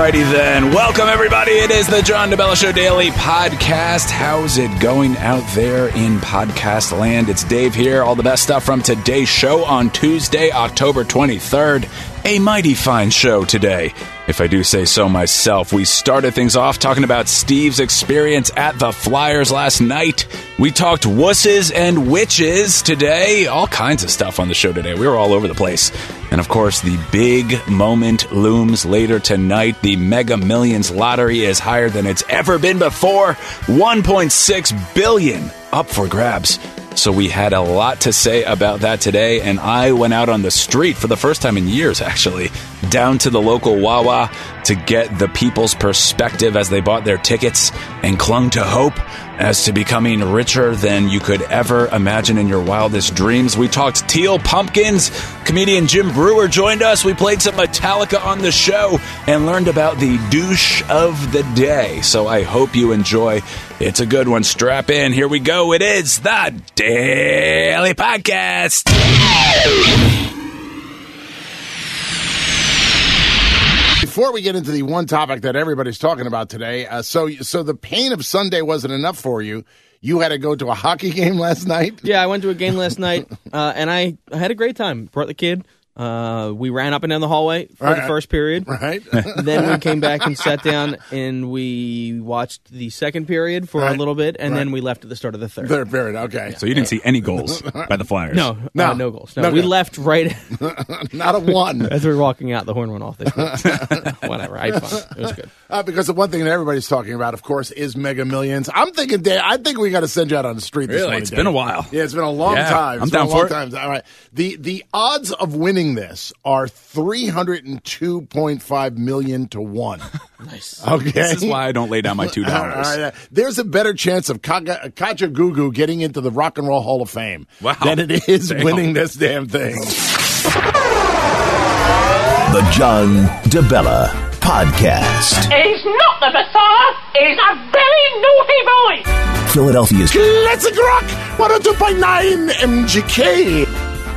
Alrighty then. Welcome, everybody. It is the John DeBella Show Daily Podcast. How's it going out there in podcast land? It's Dave here. All the best stuff from today's show on Tuesday, October 23rd. A mighty fine show today, if I do say so myself. We started things off talking about Steve's experience at the Flyers last night. We talked wusses and witches today. All kinds of stuff on the show today. We were all over the place. And of course, the big moment looms later tonight. The Mega Millions lottery is higher than it's ever been before. $1.6 billion up for grabs. So we had a lot to say about that today, and I went out on the street for the first time in years, actually, down to the local Wawa to get the people's perspective as they bought their tickets and clung to hope as to becoming richer than you could ever imagine in your wildest dreams. We talked Teal Pumpkins. Comedian Jim Brewer joined us. We played some Metallica on the show and learned about the douche of the day. So I hope you enjoy. It's a good one. Strap in. Here we go. It is the Daily Podcast. Before we get into the one topic that everybody's talking about today, so the pain of Sunday wasn't enough for you. You had to go to a hockey game last night? Yeah, I went to a game last night, and I had a great time. Brought the kid. We ran up and down the hallway for the first period. Right. Then we came back and sat down, and we watched the second period for a little bit, and then we left at the start of the third. Third period, okay. So you didn't see any goals by the Flyers? No goals. No, we left right not a one. as we were walking out. The horn went off. Whatever. I had fun. It was good. Because the one thing that everybody's talking about, of course, is Mega Millions. I'm thinking, Dave, I think we got to send you out on the street this morning. It's been a while. Yeah, it's been a long time. I'm down for it. All right. The odds of winning this are 302.5 million to 1. Nice. Okay. This is why I don't lay down my $2. All right. There's a better chance of Kaja Gugu getting into the Rock and Roll Hall of Fame than it is winning this damn thing. The John DeBella Podcast. He's not the Messiah. He's a very naughty boy. Philadelphia's Classic Rock 102.9 MGK.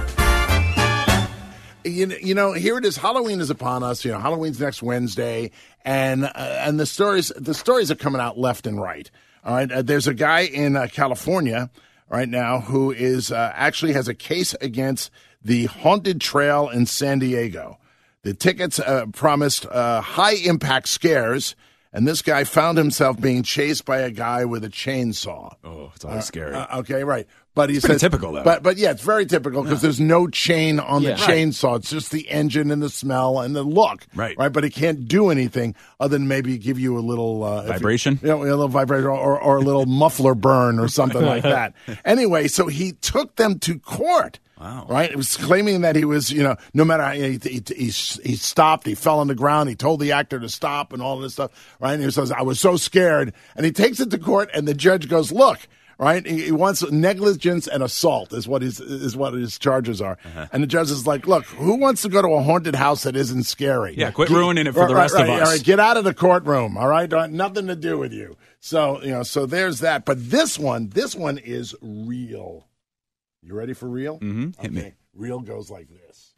You know, here it is. Halloween is upon us. You know, Halloween's next Wednesday, and the stories are coming out left and right. All right, there's a guy in California right now who is actually has a case against the Haunted Trail in San Diego. The tickets promised high impact scares, and this guy found himself being chased by a guy with a chainsaw. Oh, it's always scary. Okay, right. But he pretty says typical, though. But yeah, it's very typical because there's no chain on the chainsaw. It's just the engine and the smell and the look. Right. But it can't do anything other than maybe give you a little vibration. A little vibration or a little muffler burn or something like that. Anyway, so he took them to court. Wow. Right? It was claiming that he was, no matter how he stopped, he fell on the ground, he told the actor to stop and all this stuff, right? And he says, I was so scared. And he takes it to court, and the judge goes, look, right? He wants negligence and assault is what his charges are. Uh-huh. And the judge is like, look, who wants to go to a haunted house that isn't scary? Yeah, quit ruining it for the rest of us. All right, get out of the courtroom, all right? Nothing to do with you. So, so there's that. But this one is real. You ready for real? Mm-hmm. Hit me. Real goes like this.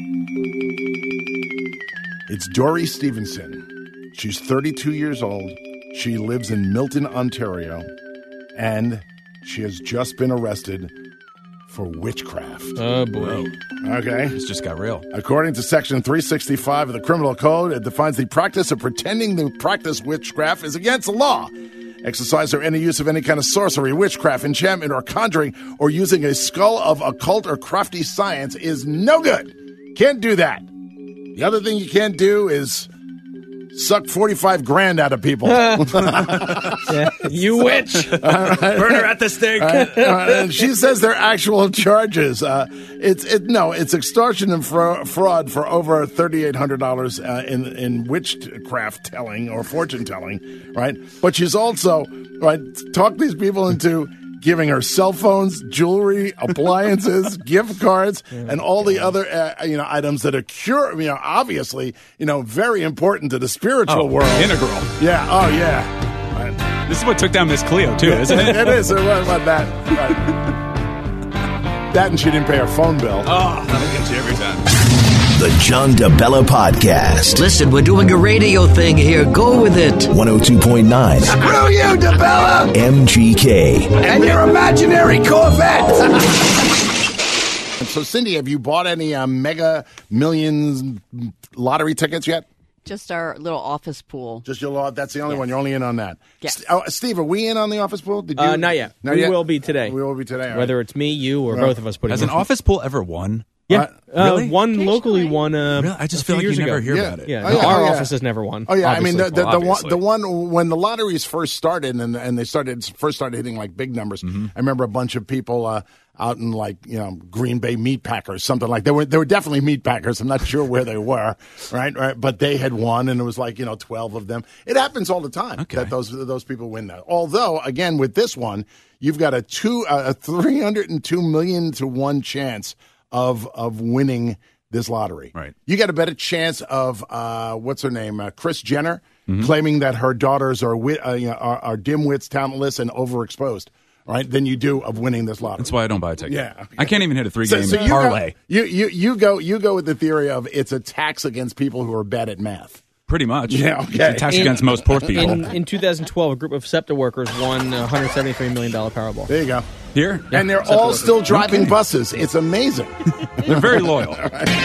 It's Dory Stevenson. She's 32 years old. She lives in Milton, Ontario. And she has just been arrested for witchcraft. Oh, boy. Okay. This just got real. According to Section 365 of the Criminal Code, it defines the practice of pretending to practice witchcraft is against the law. Exercise or any use of any kind of sorcery, witchcraft, enchantment, or conjuring, or using a skull of occult or crafty science is no good. Can't do that. The other thing you can't do is suck 45 grand out of people. Yeah, you witch. Right. Burn her at the stake. And she says they're actual charges. It's extortion and fraud for over $3,800 in witchcraft telling or fortune telling, right? But she's also talked these people into giving her cell phones, jewelry, appliances, gift cards, and all the other items that are obviously very important to the spiritual world. Integral. Yeah. Oh yeah. Right. This is what took down Miss Cleo too, isn't it? It is. What about that? Right. That and she didn't pay her phone bill. Oh, that'll get you every time. The John DeBella Podcast. Listen, we're doing a radio thing here. Go with it. 102.9 Screw you, DeBella! MGK. And your imaginary Corvette! So, Cindy, have you bought any Mega Millions lottery tickets yet? Just our little office pool. Just your law. That's the only one. You're only in on that. Yes. Steve, are we in on the office pool? Did you? Not yet. Not We yet? will be today. We will be today. all Whether right. it's me, you, or both of us putting Has an in. office pool ever won? Yeah. Really? One locally won Really? I just feel like years you never ago. hear Yeah. about it. Yeah, Oh, no, yeah, our oh, yeah. office has never won. Oh yeah, I mean obviously. the one when the lotteries first started and they first started hitting like big numbers. I remember a bunch of people out in like Green Bay meat packers, something like they were definitely meat packers. I'm not sure where they were, right? But they had won, and it was like 12 of them. It happens all the time that those people win that. Although again with this one, you've got a 302 million to 1 chance of winning this lottery. Right. You got a better chance of what's her name, Kris Jenner, claiming that her daughters are dimwits, talentless, and overexposed, right? Than you do of winning this lottery. That's why I don't buy a ticket. Yeah. I can't even hit a 3-game So parlay. You go with the theory of it's a tax against people who are bad at math. Pretty much. Yeah, okay. It's a tax against most poor people. In 2012, a group of SEPTA workers won a $173 million Powerball. There you go. Here? And they're all still driving buses. It's amazing. They're very loyal.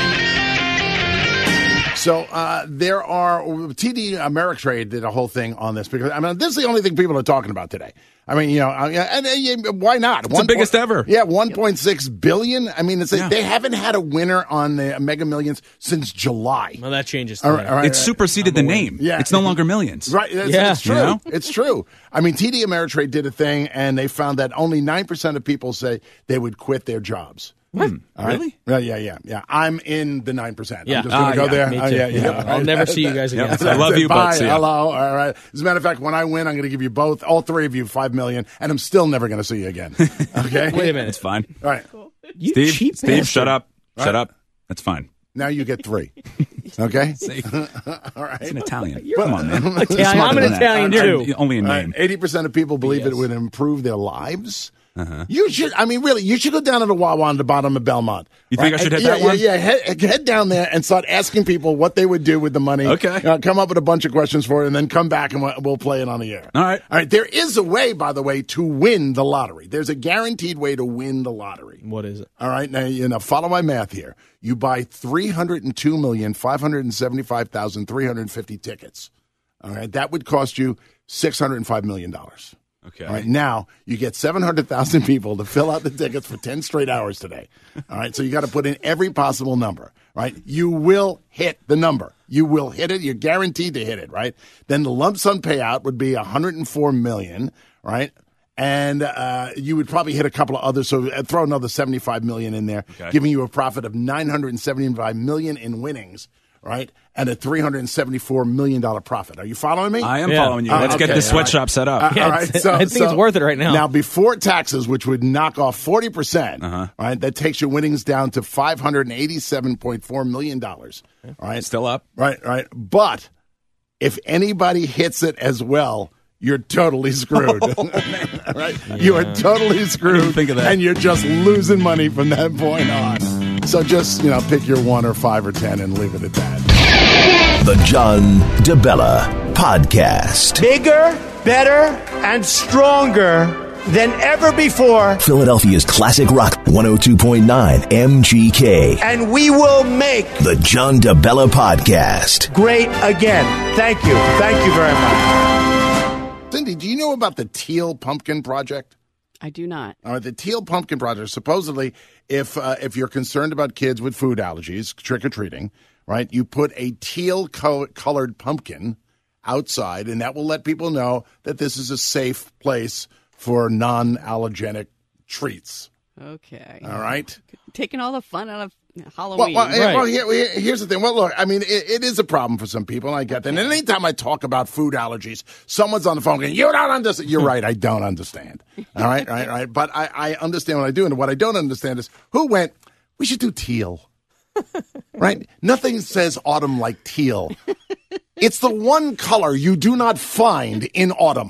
So there are TD Ameritrade did a whole thing on this because this is the only thing people are talking about today. I mean, and why not? It's the biggest ever. Yeah, 1.6 billion. I mean, they haven't had a winner on the Mega Millions since July. Well, that changes. All right. It superseded the name. Yeah. It's no longer millions. Right. It's true. You know? It's true. I mean, TD Ameritrade did a thing, and they found that only 9% of people say they would quit their jobs. What? All right? Really? Yeah. I'm in the 9%. Yeah. I'm just going to go there. Me too. Yeah. I'll never see you guys again. Yep. I love you, Bye. but see ya. Hello. All right. As a matter of fact, when I win, I'm going to give you all three of you $5 million, and I'm still never going to see you again. Okay. Wait a minute. It's fine. All right. You Steve, cheap Steve, bastard. shut up. Shut up. That's fine. Now you get 3. Okay. See? All right. It's an Italian. Come on, man. Italian. I'm Smarter an than that. Italian, too. Only in All name. right, 80% of people believe it would improve their lives. You should, really, you should go down to the Wawa on the bottom of Belmont. You think I should hit that one? one? Yeah, head down there and start asking people what they would do with the money. Okay. Come up with a bunch of questions for it, and then come back and we'll play it on the air. All right. All right. There is a way, by the way, to win the lottery. There's a guaranteed way to win the lottery. What is it? All right. Now, follow my math here. You buy 302,575,350 tickets. All right. That would cost you $605 million. Okay. All right, now you get 700,000 people to fill out the tickets for 10 straight hours today. All right, so you got to put in every possible number, right? You will hit the number. You will hit it. You're guaranteed to hit it, right? Then the lump sum payout would be $104 million, right? And you would probably hit a couple of others, so throw another $75 million in there, giving you a profit of $975 million in winnings. Right? And a $374 million profit. Are you following me? I am following you. Let's get this sweatshop set up. All right. So, I think it's worth it right now. Now, before taxes, which would knock off 40%, right, that takes your winnings down to $587.4 million. All right. Still up. Right. But if anybody hits it as well, you're totally screwed. Right? Yeah. You are totally screwed. Think of that. And you're just losing money from that point on. So just, pick your 1 or 5 or 10 and leave it at that. The John DeBella Podcast. Bigger, better, and stronger than ever before. Philadelphia's classic rock 102.9 MGK. And we will make The John DeBella Podcast. great again. Thank you. Thank you very much. Cindy, do you know about the Teal Pumpkin Project? I do not. The Teal Pumpkin Project, supposedly, if you're concerned about kids with food allergies, trick-or-treating, right, you put a teal-colored pumpkin outside, and that will let people know that this is a safe place for non-allergenic treats. Okay. All right? Taking all the fun out of Halloween. Well, here's the thing. Well, look, I mean, it is a problem for some people, and I get that. And anytime I talk about food allergies, someone's on the phone going, you don't understand. You're right, I don't understand. All right. But I understand what I do, and what I don't understand is who went, we should do teal. Right? Nothing says autumn like teal. It's the one color you do not find in autumn.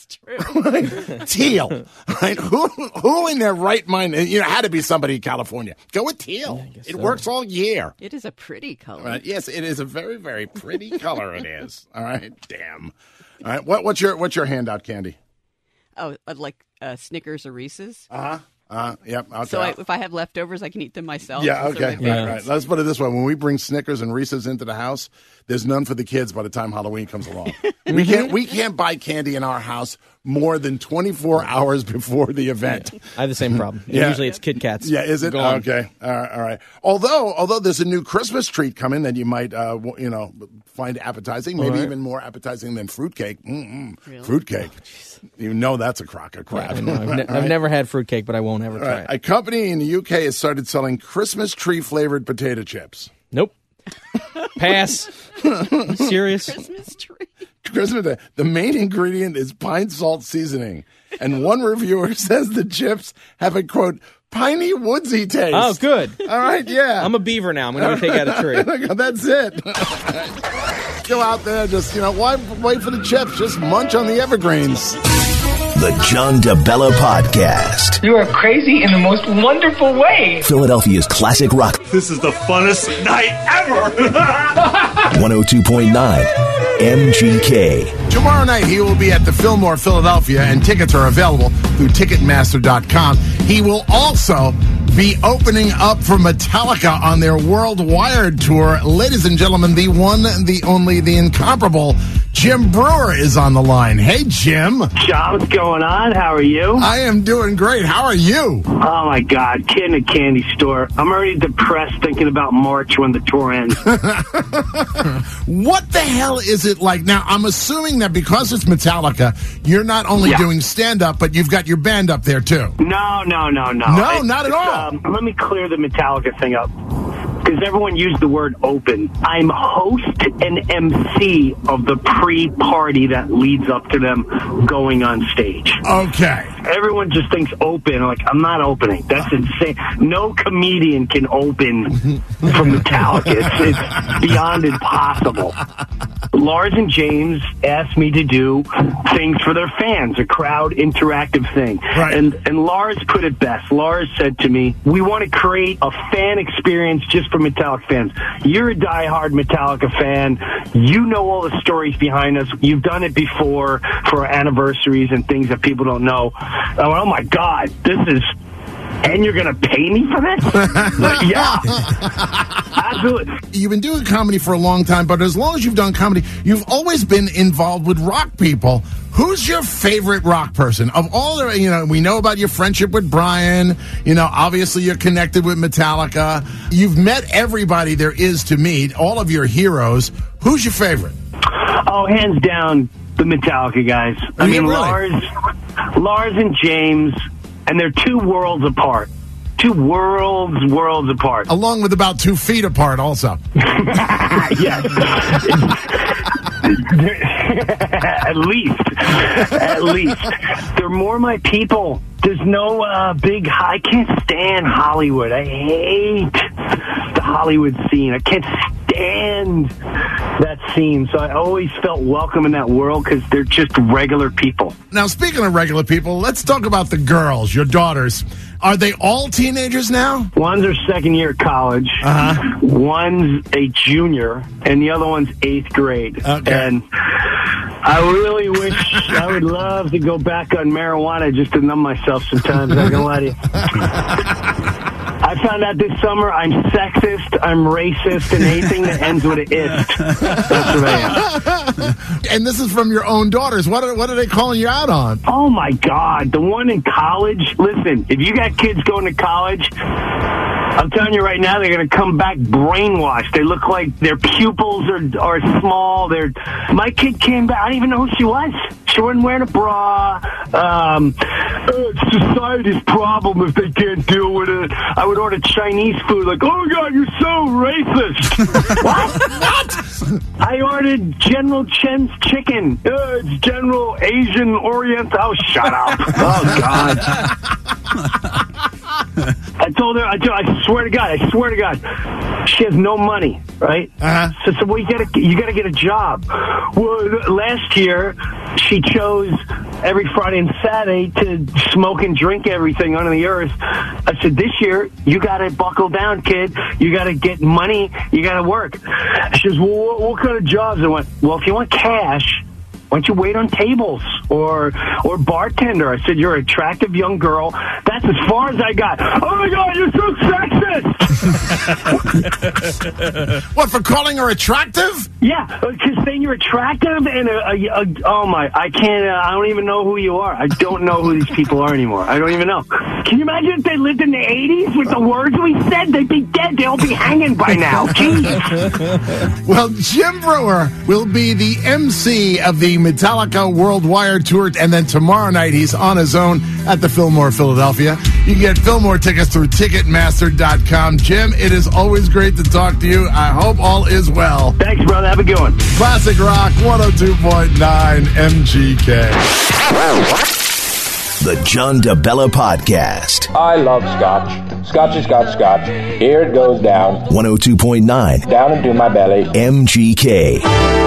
true. Teal, right? Who in their right mind? You know, had to be somebody in California. Go with teal. It works all year. It is a pretty color. Right? Yes, it is a very, very pretty color. It is. All right. Damn. All right. What's your handout, Candy? Oh, like Snickers or Reese's? Yep. Okay. So if I have leftovers, I can eat them myself. Yeah, So okay. they're Right. Let's put it this way. When we bring Snickers and Reese's into the house, there's none for the kids by the time Halloween comes along. We can't buy candy in our house more than 24 hours before the event. I have the same problem. Yeah. Usually it's Kit Kats. Yeah, is it? Gone. Okay. All right. Although there's a new Christmas treat coming that you might find appetizing, maybe even more appetizing than fruitcake. Really? Fruitcake. You know that's a crock of crap. I know. I've never had fruitcake, but I won't ever try it. A company in the UK has started selling Christmas tree flavored potato chips. Nope. Pass. You serious? Christmas tree. The main ingredient is pine salt seasoning, and one reviewer says the chips have a quote piney woodsy taste. Oh, good. All right, yeah. I'm a beaver now. I'm going to take out a tree. That's it. Go out there, just why wait for the chips? Just munch on the evergreens. The John DeBella Podcast. You are crazy in the most wonderful way. Philadelphia's classic rock. This is the funnest night ever. 102.9 MGK. Tomorrow night, he will be at the Fillmore, Philadelphia, and tickets are available through Ticketmaster.com. He will also be opening up for Metallica on their World Wired tour. Ladies and gentlemen, the one, the only, the incomparable Jim Brewer is on the line. Hey, Jim. John, what's going on? How are you? I am doing great. How are you? Oh, my God. Kid in a candy store. I'm already depressed thinking about March when the tour ends. What the hell is it like? Now, I'm assuming that because it's Metallica, you're not only doing stand-up, but you've got your band up there, too. No. No, not at all. Let me clear the Metallica thing up, because everyone used the word open. I'm host and MC of the pre-party that leads up to them going on stage. Okay. Everyone just thinks open. Like, I'm not opening. That's insane. No comedian can open from Metallica. It's beyond impossible. Lars and James asked me to do things for their fans, a crowd interactive thing. Right. And Lars put it best. Lars said to me, we want to create a fan experience just for Metallica fans. You're a diehard Metallica fan. You know all the stories behind us. You've done it before for our anniversaries and things that people don't know. I went, oh, my God, this is... And you're going to pay me for this? Yeah. Absolutely. You've been doing comedy for a long time, but as long as you've done comedy, you've always been involved with rock people. Who's your favorite rock person? Of all the, we know about your friendship with Brian. Obviously you're connected with Metallica. You've met everybody there is to meet, all of your heroes. Who's your favorite? Oh, hands down, the Metallica guys. I mean, really? Lars and James... And they're two worlds apart. Two worlds apart. Along with about 2 feet apart also. Yes. At least. They're more my people. There's no I can't stand Hollywood. I hate the Hollywood scene. I can't stand that scene. So I always felt welcome in that world because they're just regular people. Now, speaking of regular people, let's talk about the girls, your daughters. Are they all teenagers now? One's her second year at college. Uh-huh. One's a junior, and the other one's 8th grade. Okay. And I really wish I would love to go back on marijuana just to numb myself sometimes. I'm not going to lie to you. I found out this summer I'm sexist, I'm racist, and anything that ends with an ist. That's what I am. And this is from your own daughters. What are they calling you out on? Oh, my God. The one in college. Listen, if you got kids going to college, I'm telling you right now, they're going to come back brainwashed. They look like their pupils are small. My kid came back. I don't even know who she was. She wasn't wearing a bra. It's society's problem if they can't deal with it. I would order Chinese food like, oh, my God, you're so racist. What? I ordered General Chen's chicken. It's General Asian Orient. Oh, shut up. Oh, God. I told her, I swear to God, she has no money, right? So well, you gotta get a job. Well, last year, she chose every Friday and Saturday to smoke and drink everything under the earth. I said, this year, you gotta buckle down, kid. You gotta get money. You gotta work. She says, well, what kind of jobs? I went, well, if you want cash, why don't you wait on tables or bartender? I said, you're an attractive young girl. That's as far as I got. Oh, my God, you're so sexist. What, for calling her attractive? Yeah, because saying you're attractive and I can't, I don't even know who you are. I don't know who these people are anymore. I don't even know. Can you imagine if they lived in the 80s with the words we said? They'd be dead. They'll be hanging by now. Jeez. Well, Jim Brewer will be the MC of the Metallica Worldwide Tour, and then tomorrow night he's on his own at the Fillmore, Philadelphia. You can get Fillmore tickets through Ticketmaster.com. Jim, it is always great to talk to you. I hope all is well. Thanks, brother. Have a good one. Classic Rock 102.9 MGK. The John DeBella Podcast. I love scotch. Scotch has got scotch. Here it goes down. 102.9. Down into my belly. MGK.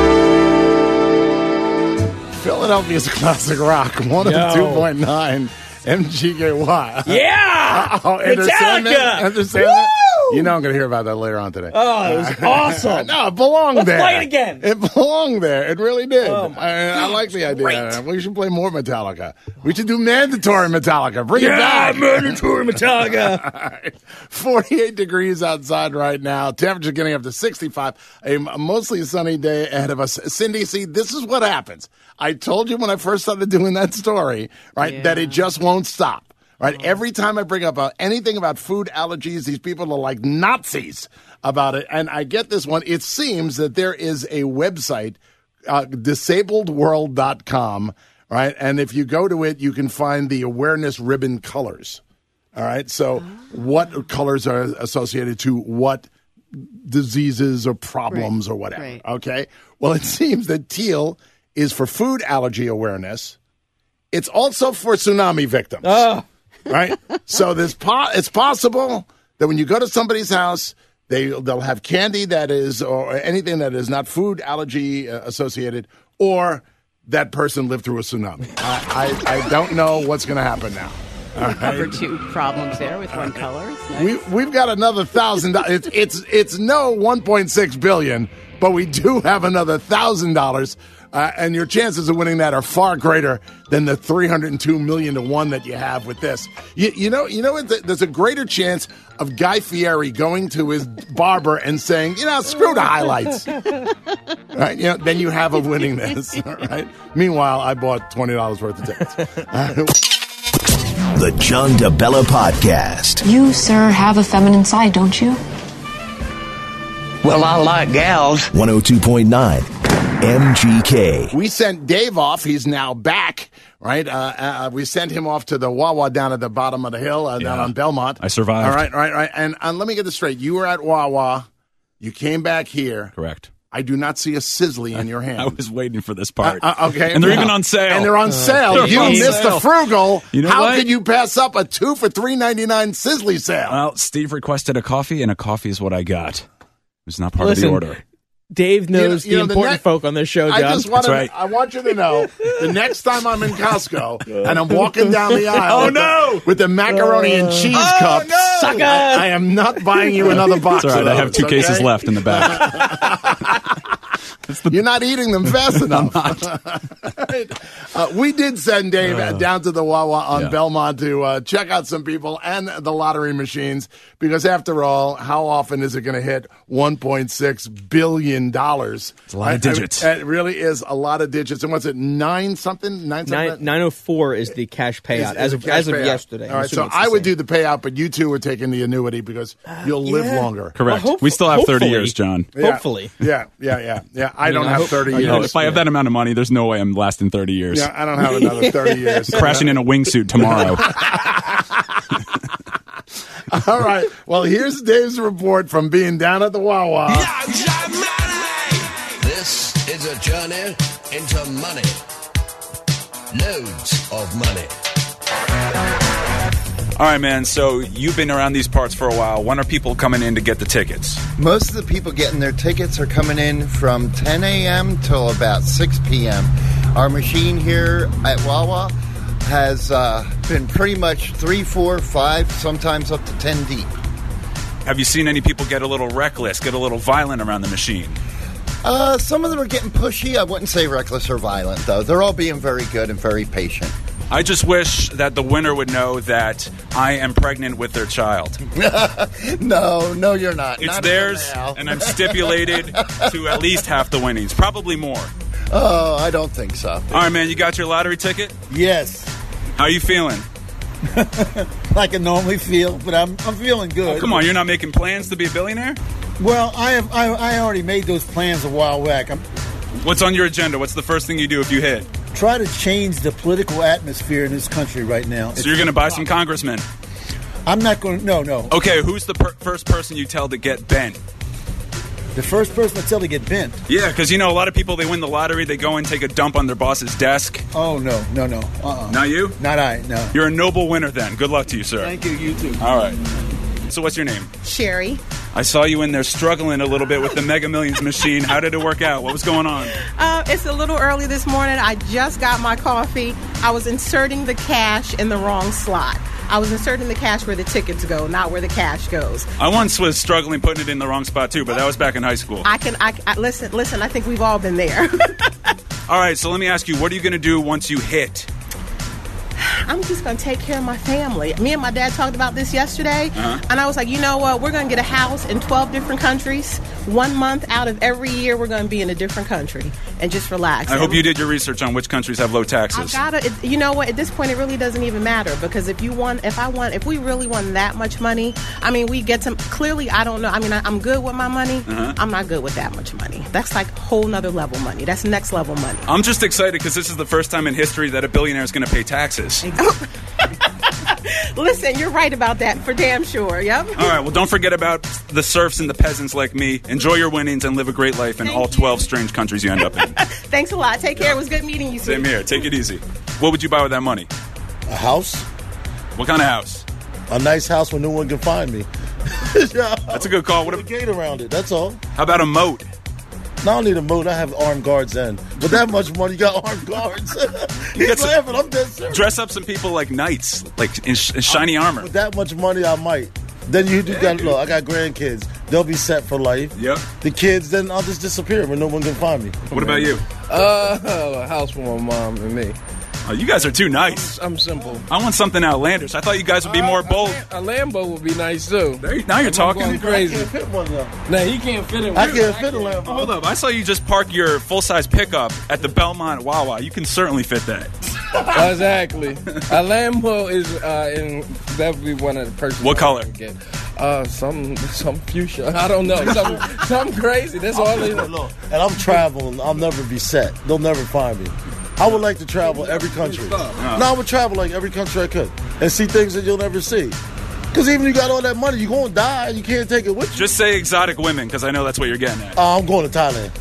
Philadelphia's Classic Rock 102.9 MGK. Yeah! Metallica! Understand? You know I'm going to hear about that later on today. Oh, it was awesome. No, it belonged there. Let's play it again. It belonged there. It really did. Oh, I like the idea. great. We should play more Metallica. We should do mandatory Metallica. Bring it back. mandatory Metallica. All right. 48 degrees outside right now. Temperature getting up to 65. A mostly sunny day ahead of us. Cindy, see, this is what happens. I told you when I first started doing that story, right, that it just won't stop. Right, every time I bring up anything about food allergies, these people are like Nazis about it. And I get this one. It seems that there is a website, disabledworld.com, right? And if you go to it, you can find the awareness ribbon colors. All right, so what colors are associated to what diseases or problems or whatever, okay? Well, it seems that teal is for food allergy awareness. It's also for tsunami victims. Right? So it's possible that when you go to somebody's house, they'll have candy that is, or anything that is not food allergy associated, or that person lived through a tsunami. I don't know what's going to happen now. We covered two problems there with one color. Nice. We've got another $1,000. It's no $1.6 billion, but we do have another $1,000. And your chances of winning that are far greater than the 302 million to 1 that you have with this. You know, there's a greater chance of Guy Fieri going to his barber and saying, screw the highlights, right? Than you have of winning this. All right. Meanwhile, I bought $20 worth of tickets. The John DeBella Podcast. You, sir, have a feminine side, don't you? Well, I like gals. 102.9 MGK. We sent Dave off. He's now back, right? We sent him off to the Wawa down at the bottom of the hill, down on Belmont. I survived. All right. And let me get this straight. You were at Wawa. You came back here. Correct. I do not see a sizzly in your hand. I was waiting for this part. Okay. And they're even on sale. And they're on sale. You missed the frugal. You know How what? could you pass up a 2 for $3.99 sizzly sale? Well, Steve requested a coffee, and a coffee is what I got. It was not part of the order. Dave knows the important folk on this show, John. I want you to know, the next time I'm in Costco and I'm walking down the aisle with the macaroni and cheese cups, Sucker! I am not buying you another box It's all right. of those, I have 2 cases left in the back. You're not eating them fast enough. We did send Dave down to the Wawa on Belmont to check out some people and the lottery machines, because after all, how often is it going to hit $1.6 billion? It's a lot of digits. It really is a lot of digits. And what's it, 9-something? 904 is the cash payout as of yesterday. All right, so I would do the payout, but you two are taking the annuity because you'll live longer. Correct. We still have 30 years, John. Hopefully. Yeah. I don't have 30 years. No, if I have that amount of money, there's no way I'm lasting 30 years. Yeah, I don't have another 30 years. Crashing in a wingsuit tomorrow. All right. Well, here's Dave's report from being down at the Wawa. This is a journey into money. Loads of money. All right, man, so you've been around these parts for a while. When are people coming in to get the tickets? Most of the people getting their tickets are coming in from 10 a.m. till about 6 p.m. Our machine here at Wawa has been pretty much 3, 4, 5, sometimes up to 10 deep. Have you seen any people get a little reckless, get a little violent around the machine? Some of them are getting pushy. I wouldn't say reckless or violent, though. They're all being very good and very patient. I just wish that the winner would know that I am pregnant with their child. No, you're not. It's not theirs, and I'm stipulated to at least half the winnings. Probably more. Oh, I don't think so. All right, man, you got your lottery ticket? Yes. How are you feeling? Like I normally feel, but I'm feeling good. Oh, come on, you're not making plans to be a billionaire? Well, I already made those plans a while back. What's on your agenda? What's the first thing you do if you hit? Try to change the political atmosphere in this country right now. So you're going to buy some congressmen? I'm not going to. No. Okay, who's the first person you tell to get bent? The first person I tell to get bent? Yeah, because, a lot of people, they win the lottery, they go and take a dump on their boss's desk. Oh, no. Not you? Not I, no. You're a noble winner, then. Good luck to you, sir. Thank you, you too. All right. So what's your name? Sherry. I saw you in there struggling a little bit with the Mega Millions machine. How did it work out? What was going on? It's a little early this morning. I just got my coffee. I was inserting the cash in the wrong slot. I was inserting the cash where the tickets go, not where the cash goes. I once was struggling putting it in the wrong spot, too, but that was back in high school. Listen, I think we've all been there. All right, so let me ask you, what are you going to do once you hit? I'm just going to take care of my family. Me and my dad talked about this yesterday, and I was like, you know what? We're going to get a house in 12 different countries. 1 month out of every year, we're going to be in a different country and just relax. I hope you did your research on which countries have low taxes. You know what? At this point, it really doesn't even matter because if we really won that much money, we get some. Clearly, I don't know. I'm good with my money. I'm not good with that much money. That's like whole nother level money. That's next level money. I'm just excited because this is the first time in history that a billionaire is going to pay taxes. Listen, you're right about that for damn sure. Yep. All right, well, don't forget about the serfs and the peasants like me. Enjoy your winnings and live a great life in all 12 strange countries you end up in. Thanks a lot. Take care. It was good meeting you. Same here. Take it easy. What would you buy with that money? A house. What kind of house? A nice house where no one can find me. That's a good call. What a gate around it. That's all. How about a moat? No, I don't need a moat. I have armed guards then. With that much money, you got armed guards. He's laughing. I'm dead serious. Dress up some people like knights, like in shiny armor. With that much money, I might. Then you do that. Look, I got grandkids. They'll be set for life. Yep. The kids, then I'll just disappear when no one can find me. What about you? A house for my mom and me. Oh, you guys are too nice. I'm simple. I want something outlandish. I thought you guys would be more bold. A Lambo would be nice too. Now you're talking. Going crazy. I can't fit one though. Nah, he can't fit it. I can't fit a Lambo. Hold up. I saw you just park your full-size pickup at the Belmont Wawa. You can certainly fit that. Exactly. A Lambo is that would be one of the purchases. What color? Some fuchsia. I don't know. Something crazy. That's all they know. And I'm traveling. I'll never be set. They'll never find me. I would like to travel every country. No, I would travel like every country I could and see things that you'll never see. Because even if you got all that money, you're going to die. You can't take it with you. Just say exotic women, because I know that's what you're getting at. I'm going to Thailand.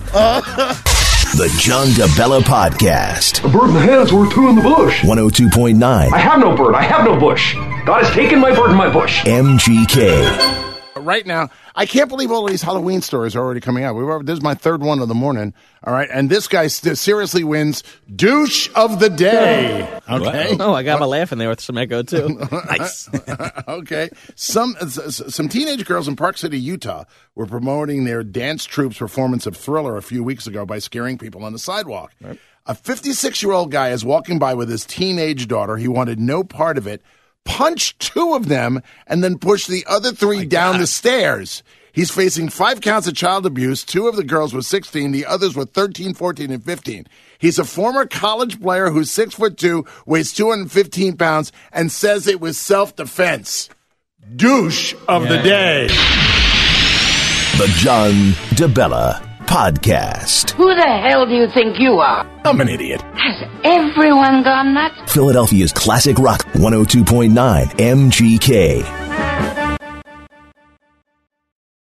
The John DeBella Podcast. A bird in the hand is worth two in the bush. 102.9. I have no bird. I have no bush. God has taken my bird and my bush. MGK. Right now, I can't believe all of these Halloween stories are already coming out. This is my third one of the morning. All right. And this guy seriously wins Douche of the Day. Okay. Oh, I got my laugh in there with some echo, too. Nice. Okay. Some teenage girls in Park City, Utah were promoting their dance troupe's performance of Thriller a few weeks ago by scaring people on the sidewalk. Right. A 56-year-old guy is walking by with his teenage daughter. He wanted no part of it. Punched two of them and then pushed the other three down the stairs. He's facing 5 counts of child abuse. 2 of the girls were 16. The others were 13, 14, and 15. He's a former college player who's 6'2", weighs 215 pounds, and says it was self-defense. Douche of the day. The John DeBella Podcast. Who the hell do you think you are? I'm an idiot. Has everyone gone nuts? Philadelphia's classic rock 102.9 MGK.